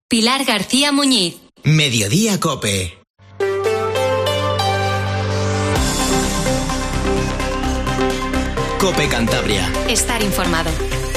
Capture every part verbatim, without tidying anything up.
Pilar García Muñiz. Mediodía COPE. COPE Cantabria. Estar informado.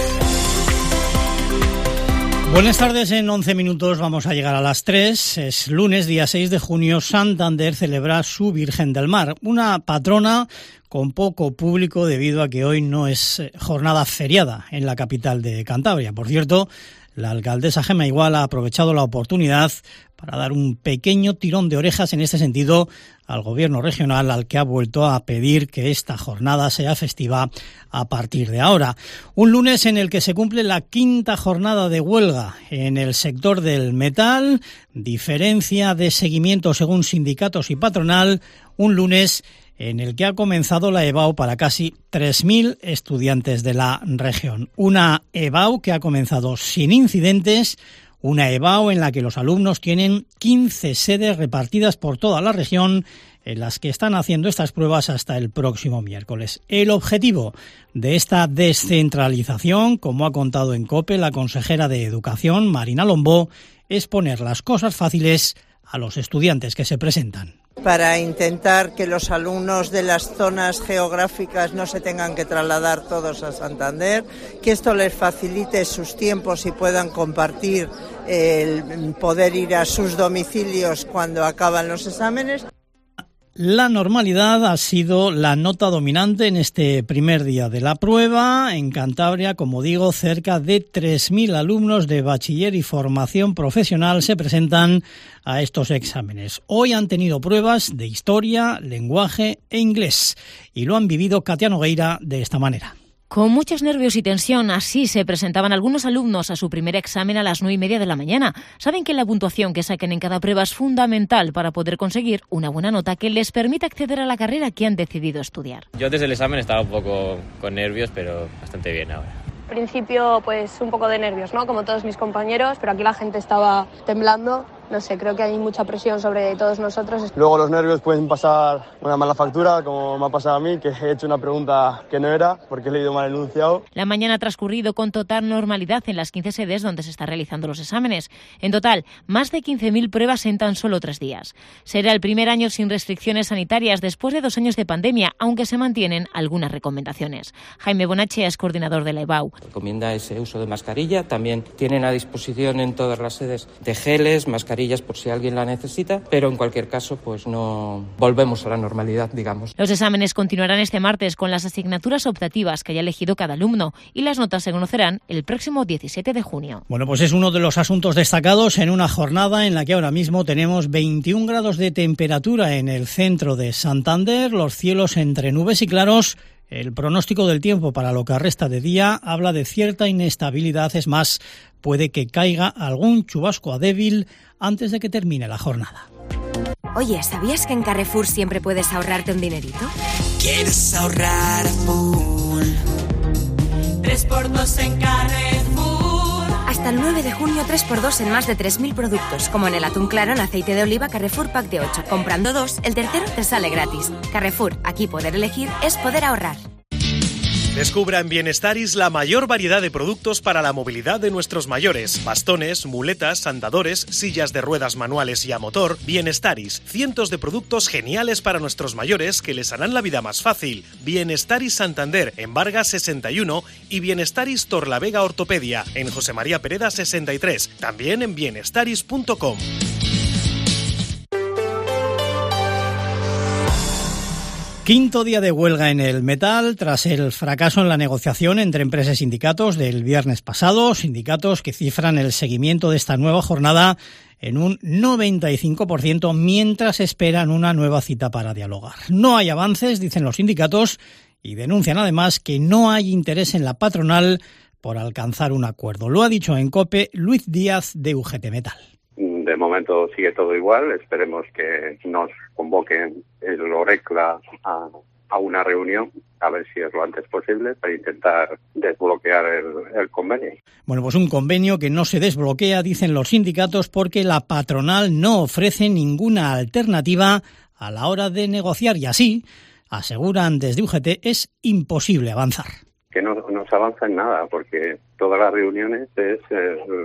Buenas tardes, en once minutos vamos a llegar a las tres. Es lunes, día seis de junio. Santander celebra su Virgen del Mar, una patrona con poco público debido a que hoy no es jornada feriada en la capital de Cantabria. Por cierto, la alcaldesa Gemma Igual ha aprovechado la oportunidad para dar un pequeño tirón de orejas en este sentido al gobierno regional, al que ha vuelto a pedir que esta jornada sea festiva a partir de ahora. Un lunes en el que se cumple la quinta jornada de huelga en el sector del metal, diferencia de seguimiento según sindicatos y patronal, un lunes en el que ha comenzado la EBAU para casi tres mil estudiantes de la región. Una EBAU que ha comenzado sin incidentes, una EBAU en la que los alumnos tienen quince sedes repartidas por toda la región, en las que están haciendo estas pruebas hasta el próximo miércoles. El objetivo de esta descentralización, como ha contado en COPE la consejera de Educación, Marina Lombó, es poner las cosas fáciles a los estudiantes que se presentan. Para intentar que los alumnos de las zonas geográficas no se tengan que trasladar todos a Santander, que esto les facilite sus tiempos y puedan compartir el poder ir a sus domicilios cuando acaban los exámenes. La normalidad ha sido la nota dominante en este primer día de la prueba. En Cantabria, como digo, cerca de tres mil alumnos de bachiller y formación profesional se presentan a estos exámenes. Hoy han tenido pruebas de historia, lenguaje e inglés y lo han vivido Katia Nogueira de esta manera. Con muchos nervios y tensión, así se presentaban algunos alumnos a su primer examen a las nueve y media de la mañana. Saben que la puntuación que saquen en cada prueba es fundamental para poder conseguir una buena nota que les permita acceder a la carrera que han decidido estudiar. Yo desde el examen estaba un poco con nervios, pero bastante bien ahora. Al principio, pues un poco de nervios, ¿no? Como todos mis compañeros, pero aquí la gente estaba temblando. No sé, creo que hay mucha presión sobre todos nosotros. Luego los nervios pueden pasar una mala factura, como me ha pasado a mí, que he hecho una pregunta que no era, porque he leído mal el enunciado. La mañana ha transcurrido con total normalidad en las quince sedes donde se están realizando los exámenes. En total, más de quince mil pruebas en tan solo tres días. Será el primer año sin restricciones sanitarias después de dos años de pandemia, aunque se mantienen algunas recomendaciones. Jaime Bonachea es coordinador de la EBAU. Recomienda ese uso de mascarilla. También tienen a disposición en todas las sedes de geles, mascarillas por si alguien la necesita, pero en cualquier caso pues no volvemos a la normalidad, digamos. Los exámenes continuarán este martes con las asignaturas optativas que haya elegido cada alumno y las notas se conocerán el próximo diecisiete de junio. Bueno, pues es uno de los asuntos destacados en una jornada en la que ahora mismo tenemos veintiún grados de temperatura en el centro de Santander, los cielos entre nubes y claros. El pronóstico del tiempo para lo que resta de día habla de cierta inestabilidad, es más, puede que caiga algún chubasco a débil antes de que termine la jornada. Oye, ¿sabías que en Carrefour siempre puedes ahorrarte un dinerito? ¿Quieres ahorrar a full? tres por dos en Carrefour. Hasta el nueve de junio, tres por dos en más de tres mil productos, como en el atún claro en aceite de oliva Carrefour Pack de ocho. Comprando dos, el tercero te sale gratis. Carrefour, aquí poder elegir es poder ahorrar. Descubra en Bienestaris la mayor variedad de productos para la movilidad de nuestros mayores. Bastones, muletas, andadores, sillas de ruedas manuales y a motor. Bienestaris, cientos de productos geniales para nuestros mayores que les harán la vida más fácil. Bienestaris Santander, en Vargas sesenta y uno, y Bienestaris Torlavega Ortopedia, en José María Pereda sesenta y tres. También en bienestaris punto com. Quinto día de huelga en el metal tras el fracaso en la negociación entre empresas y sindicatos del viernes pasado, sindicatos que cifran el seguimiento de esta nueva jornada en un noventa y cinco por ciento mientras esperan una nueva cita para dialogar. No hay avances, dicen los sindicatos, y denuncian además que no hay interés en la patronal por alcanzar un acuerdo. Lo ha dicho en COPE Luis Díaz de U G T Metal. De momento sigue todo igual, esperemos que nos convoquen el ORECLA a, a una reunión, a ver si es lo antes posible, para intentar desbloquear el, el convenio. Bueno, pues un convenio que no se desbloquea, dicen los sindicatos, porque la patronal no ofrece ninguna alternativa a la hora de negociar y así, aseguran desde U G T, es imposible avanzar. Que no, no se avanza en nada, porque todas las reuniones es... Eh,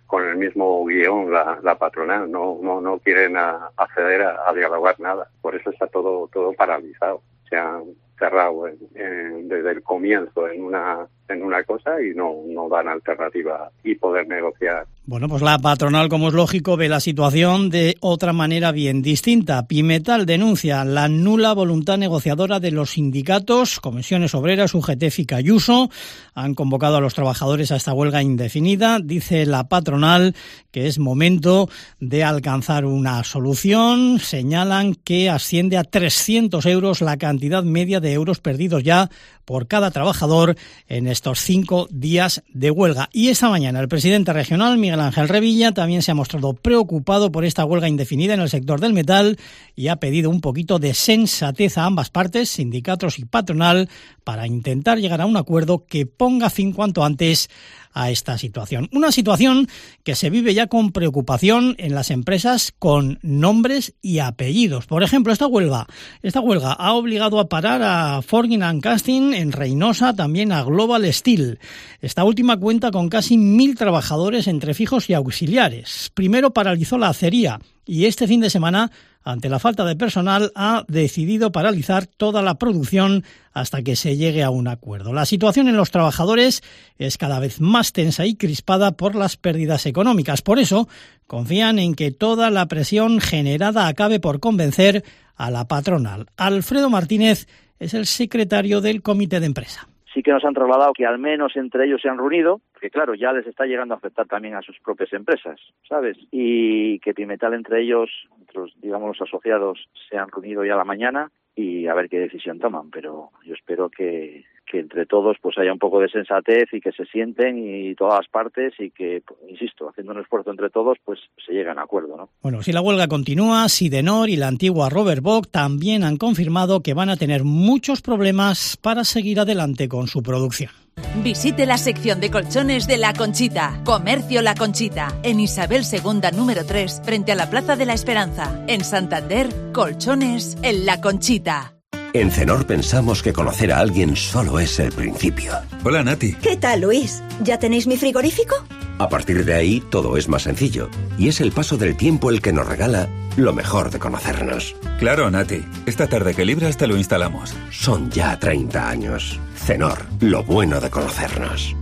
con el mismo guión la, la patronal, no no no quieren a, acceder a, a dialogar nada, por eso está todo todo paralizado, se han cerrado en, en, desde el comienzo en una en una cosa y no no dan alternativa y poder negociar. Bueno, pues la patronal, como es lógico, ve la situación de otra manera bien distinta. Pimetal denuncia la nula voluntad negociadora de los sindicatos. Comisiones Obreras, U G T, F I C, Ayuso han convocado a los trabajadores a esta huelga indefinida. Dice la patronal que es momento de alcanzar una solución. Señalan que asciende a trescientos euros la cantidad media de euros perdidos ya por cada trabajador en estos cinco días de huelga. Y esta mañana el presidente regional, Miguel Ángel Revilla, también se ha mostrado preocupado por esta huelga indefinida en el sector del metal y ha pedido un poquito de sensatez a ambas partes, sindicatos y patronal, para intentar llegar a un acuerdo que ponga fin cuanto antes a esta situación. Una situación que se vive ya con preocupación en las empresas con nombres y apellidos. Por ejemplo, esta huelga, esta huelga ha obligado a parar a Forging and Casting en Reynosa, también a Global Steel. Esta última cuenta con casi mil trabajadores entre fijos y auxiliares. Primero paralizó la acería y este fin de semana, ante la falta de personal, ha decidido paralizar toda la producción hasta que se llegue a un acuerdo. La situación en los trabajadores es cada vez más tensa y crispada por las pérdidas económicas. Por eso, confían en que toda la presión generada acabe por convencer a la patronal. Alfredo Martínez es el secretario del comité de empresa. Sí que nos han trasladado que al menos entre ellos se han reunido, que claro, ya les está llegando a afectar también a sus propias empresas, ¿sabes? Y que Pimetal entre ellos, entre los, digamos, los asociados, se han reunido ya a la mañana y a ver qué decisión toman, pero yo espero que, que entre todos pues haya un poco de sensatez y que se sienten y todas las partes y que, insisto, haciendo un esfuerzo entre todos, pues se lleguen a acuerdo, ¿no? Bueno, si la huelga continúa, Sidenor y la antigua Robert Bock también han confirmado que van a tener muchos problemas para seguir adelante con su producción. Visite la sección de colchones de La Conchita. Comercio La Conchita, en Isabel segunda número tres, frente a la Plaza de la Esperanza. En Santander, colchones en La Conchita. En Cenor pensamos que conocer a alguien solo es el principio. Hola, Nati. ¿Qué tal, Luis? ¿Ya tenéis mi frigorífico? A partir de ahí, todo es más sencillo. Y es el paso del tiempo el que nos regala lo mejor de conocernos. Claro, Nati. Esta tarde que libras te lo instalamos. Son ya treinta años. Cenor, lo bueno de conocernos.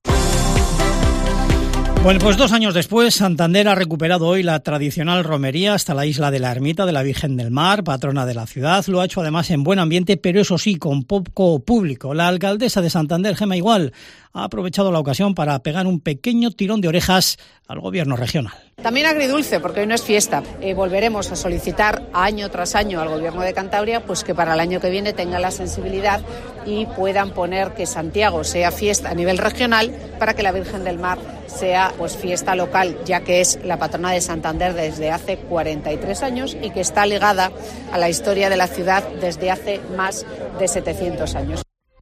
Bueno, pues dos años después, Santander ha recuperado hoy la tradicional romería hasta la isla de la Ermita de la Virgen del Mar, patrona de la ciudad. Lo ha hecho además en buen ambiente, pero eso sí, con poco público. La alcaldesa de Santander, Gemma Igual, ha aprovechado la ocasión para pegar un pequeño tirón de orejas al gobierno regional. También agridulce, porque hoy no es fiesta. Eh, volveremos a solicitar año tras año al gobierno de Cantabria pues que para el año que viene tenga la sensibilidad y puedan poner que Santiago sea fiesta a nivel regional para que la Virgen del Mar sea pues fiesta local, ya que es la patrona de Santander desde hace cuarenta y tres años y que está ligada a la historia de la ciudad desde hace más de setecientos años.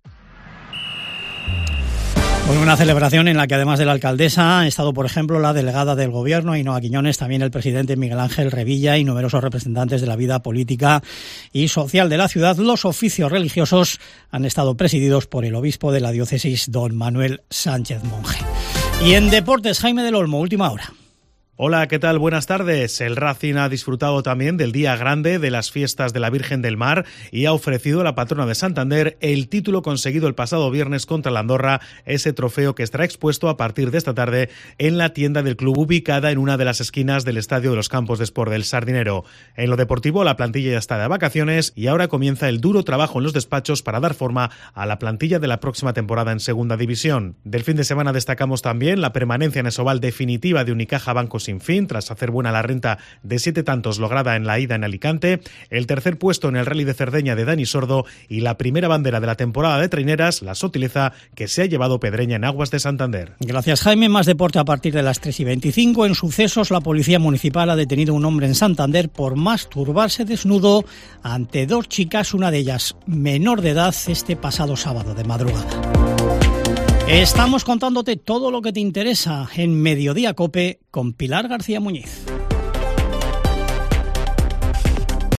Bueno, una celebración en la que además de la alcaldesa han estado, por ejemplo, la delegada del Gobierno, Ainhoa Quiñones, también el presidente Miguel Ángel Revilla y numerosos representantes de la vida política y social de la ciudad. Los oficios religiosos han estado presididos por el obispo de la diócesis, don Manuel Sánchez Monje. Y en deportes, Jaime del Olmo, última hora. Hola, ¿qué tal? Buenas tardes. El Racing ha disfrutado también del día grande de las fiestas de la Virgen del Mar y ha ofrecido a la patrona de Santander el título conseguido el pasado viernes contra la Andorra, ese trofeo que estará expuesto a partir de esta tarde en la tienda del club ubicada en una de las esquinas del Estadio de los Campos de Sport del Sardinero. En lo deportivo, la plantilla ya está de vacaciones y ahora comienza el duro trabajo en los despachos para dar forma a la plantilla de la próxima temporada en Segunda División. Del fin de semana destacamos también la permanencia en Esoval definitiva de Unicaja Banco Sin Fin, tras hacer buena la renta de siete tantos lograda en la ida en Alicante, el tercer puesto en el Rally de Cerdeña de Dani Sordo y la primera bandera de la temporada de traineras, la Sotileza, que se ha llevado Pedreña en aguas de Santander. Gracias, Jaime. Más deporte a partir de las tres y veinticinco. En sucesos, la Policía Municipal ha detenido a un hombre en Santander por masturbarse desnudo ante dos chicas, una de ellas menor de edad, este pasado sábado de madrugada. Estamos contándote todo lo que te interesa en Mediodía COPE con Pilar García Muñiz.